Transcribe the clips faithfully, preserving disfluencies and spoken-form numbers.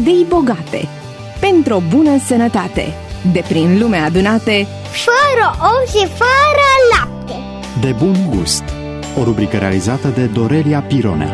idei bogate, pentru o bună sănătate, de prin lume adunate, fără ou și fără lapte. De bun gust. O rubrică realizată de Dorelia Pirone.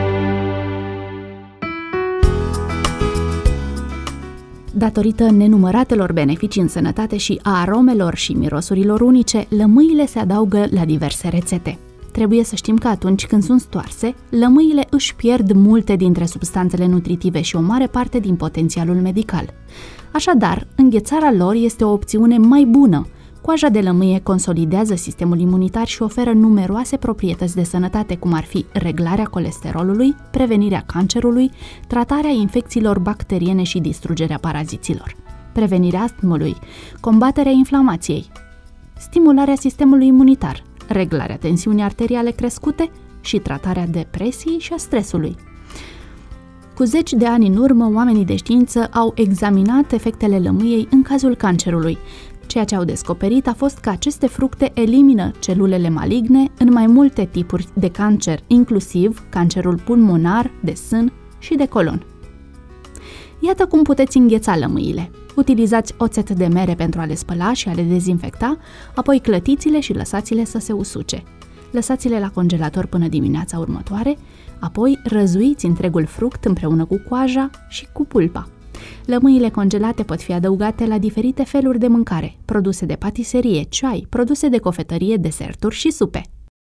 Datorită nenumăratelor beneficii în sănătate și a aromelor și mirosurilor unice, lămâile se adaugă la diverse rețete. Trebuie să știm că atunci când sunt stoarse, lămâile își pierd multe dintre substanțele nutritive și o mare parte din potențialul medical. Așadar, înghețarea lor este o opțiune mai bună. Coaja de lămâie consolidează sistemul imunitar și oferă numeroase proprietăți de sănătate, cum ar fi reglarea colesterolului, prevenirea cancerului, tratarea infecțiilor bacteriene și distrugerea paraziților, prevenirea astmului, combaterea inflamației, stimularea sistemului imunitar, reglarea tensiunii arteriale crescute și tratarea depresiei și a stresului. Cu zeci de ani în urmă, oamenii de știință au examinat efectele lămâiei în cazul cancerului. Ceea ce au descoperit a fost că aceste fructe elimină celulele maligne în mai multe tipuri de cancer, inclusiv cancerul pulmonar, de sân și de colon. Iată cum puteți îngheța lămâile. Utilizați oțet de mere pentru a le spăla și a le dezinfecta, apoi clătiți-le și lăsați-le să se usuce. Lăsați-le la congelator până dimineața următoare, apoi răzuiți întregul fruct împreună cu coaja și cu pulpa. Lămâile congelate pot fi adăugate la diferite feluri de mâncare, produse de patiserie, ceai, produse de cofetărie, deserturi și supe.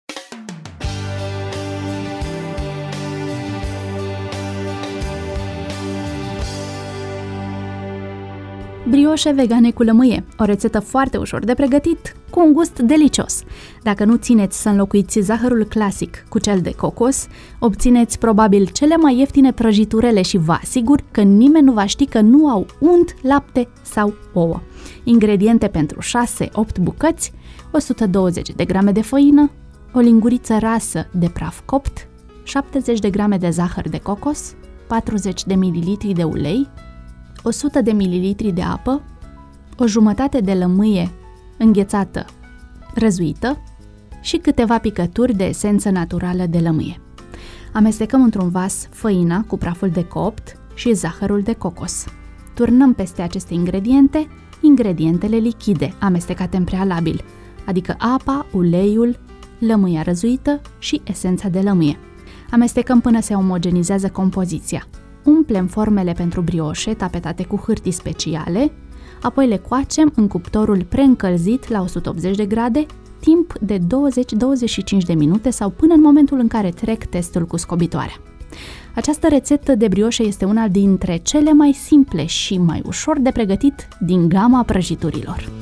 Brioșe vegane cu lămâie, o rețetă foarte ușor de pregătit, cu un gust delicios. Dacă nu țineți să înlocuiți zahărul clasic cu cel de cocos, obțineți probabil cele mai ieftine prăjiturele și vă asigur că nimeni nu va ști că nu au unt, lapte sau ouă. Ingrediente pentru șase opt bucăți: o sută douăzeci de grame de făină, o linguriță rasă de praf copt, șaptezeci de grame de zahăr de cocos, patruzeci de mililitri de ulei, o sută de mililitri de apă, o jumătate de lămâie înghețată, răzuită și câteva picături de esență naturală de lămâie. Amestecăm într-un vas făina cu praful de copt și zahărul de cocos. Turnăm peste aceste ingrediente ingredientele lichide amestecate în prealabil, adică apa, uleiul, lămâia răzuită și esența de lămâie. Amestecăm până se omogenizează compoziția. Umplem formele pentru brioșe tapetate cu hârtii speciale, apoi le coacem în cuptorul preîncălzit la o sută optzeci de grade, timp de douăzeci douăzeci și cinci de minute sau până în momentul în care trec testul cu scobitoarea. Această rețetă de brioșe este una dintre cele mai simple și mai ușor de pregătit din gama prăjiturilor.